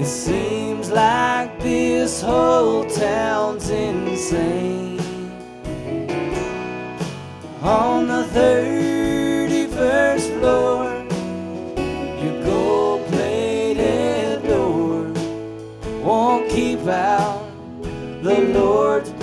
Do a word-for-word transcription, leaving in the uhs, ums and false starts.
seems like this whole town's insane. On the thirty-first floor, your gold-plated door won't keep out the Lord's